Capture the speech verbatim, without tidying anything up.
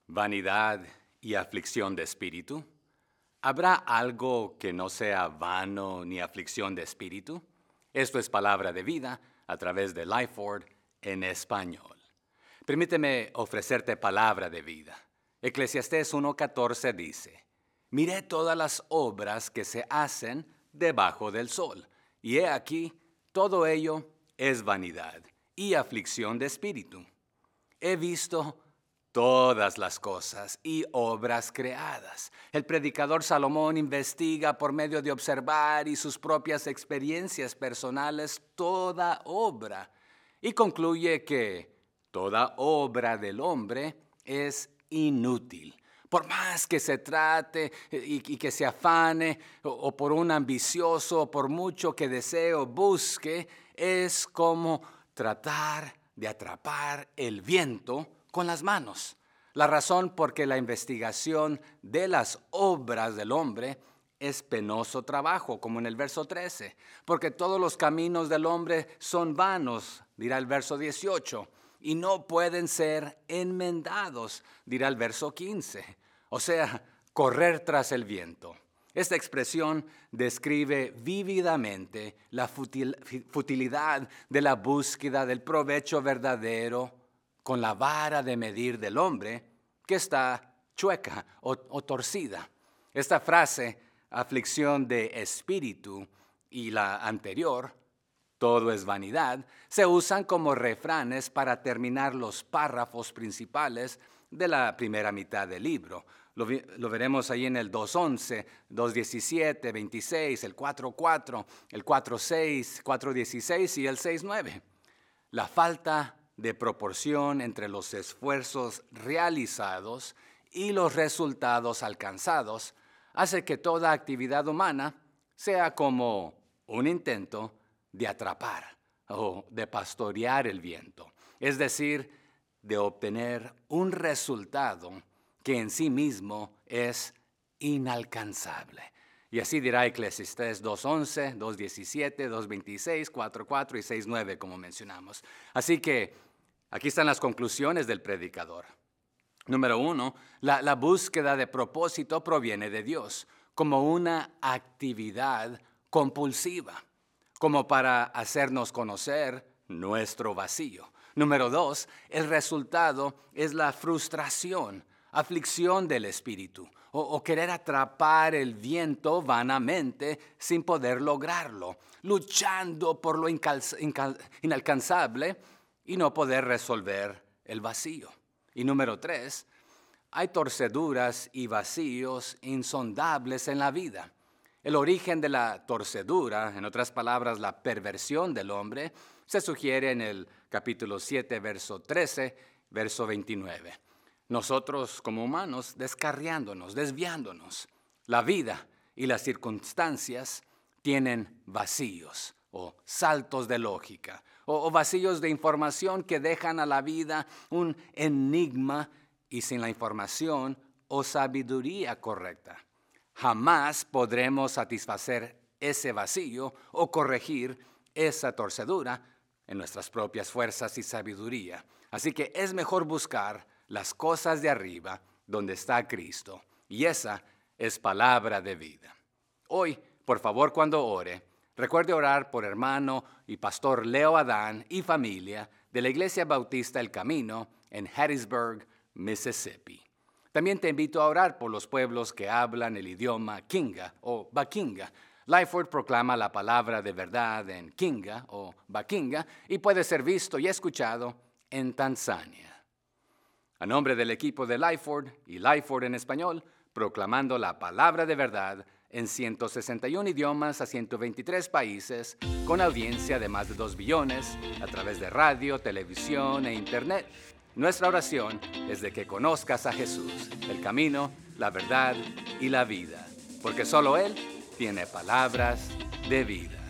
vanidad y aflicción de espíritu? ¿Habrá algo que no sea vano ni aflicción de espíritu? Esto es Palabra de Vida a través de Lifeword en español. Permíteme ofrecerte palabra de vida. Eclesiastés uno catorce dice: Miré todas las obras que se hacen debajo del sol, y he aquí, todo ello es vanidad y aflicción de espíritu. He visto todas las cosas y obras creadas. El predicador Salomón investiga por medio de observar y sus propias experiencias personales toda obra y concluye que toda obra del hombre es inútil. Por más que se trate y, y que se afane, o, o por un ambicioso, o por mucho que desee o busque, es como tratar de atrapar el viento con las manos. La razón por que la investigación de las obras del hombre es penoso trabajo, como en el verso trece, porque todos los caminos del hombre son vanos, dirá el verso dieciocho, y no pueden ser enmendados, dirá el verso quince. O sea, correr tras el viento. Esta expresión describe vívidamente la futil, futilidad de la búsqueda del provecho verdadero con la vara de medir del hombre que está chueca o, o torcida. Esta frase, aflicción de espíritu, y la anterior, todo es vanidad, se usan como refranes para terminar los párrafos principales de la primera mitad del libro. Lo, lo veremos ahí en el dos once, dos diecisiete, veintiséis, el cuatro cuatro, el cuatro seis, cuatro dieciséis y el seis nueve. La falta de proporción entre los esfuerzos realizados y los resultados alcanzados hace que toda actividad humana sea como un intento de atrapar o de pastorear el viento, es decir, de obtener un resultado que en sí mismo es inalcanzable. Y así dirá Eclesiastés dos once, dos diecisiete, dos veintiséis, cuatro cuatro y seis nueve, como mencionamos. Así que aquí están las conclusiones del predicador. Número uno, la, la búsqueda de propósito proviene de Dios como una actividad compulsiva, como para hacernos conocer nuestro vacío. Número dos, el resultado es la frustración, aflicción del espíritu, o, o querer atrapar el viento vanamente sin poder lograrlo, luchando por lo incalz- incal- inalcanzable y no poder resolver el vacío. Y número tres, hay torceduras y vacíos insondables en la vida. El origen de la torcedura, en otras palabras, la perversión del hombre, se sugiere en el capítulo siete, verso trece, verso veintinueve. Nosotros como humanos descarriándonos, desviándonos. La vida y las circunstancias tienen vacíos o saltos de lógica o, o vacíos de información que dejan a la vida un enigma y sin la información o sabiduría correcta. Jamás podremos satisfacer ese vacío o corregir esa torcedura en nuestras propias fuerzas y sabiduría. Así que es mejor buscar las cosas de arriba donde está Cristo. Y esa es palabra de vida. Hoy, por favor, cuando ore, recuerde orar por hermano y pastor Leo Adán y familia de la Iglesia Bautista El Camino en Hattiesburg, Mississippi. También te invito a orar por los pueblos que hablan el idioma Kinga o Bakinga. Lifeword proclama la palabra de verdad en Kinga o Bakinga y puede ser visto y escuchado en Tanzania. A nombre del equipo de Lifeword y Lifeword en español, proclamando la palabra de verdad en ciento sesenta y uno idiomas a ciento veintitrés países, con audiencia de más de dos billones, a través de radio, televisión e internet. Nuestra oración es de que conozcas a Jesús, el camino, la verdad y la vida, porque solo Él tiene palabras de vida.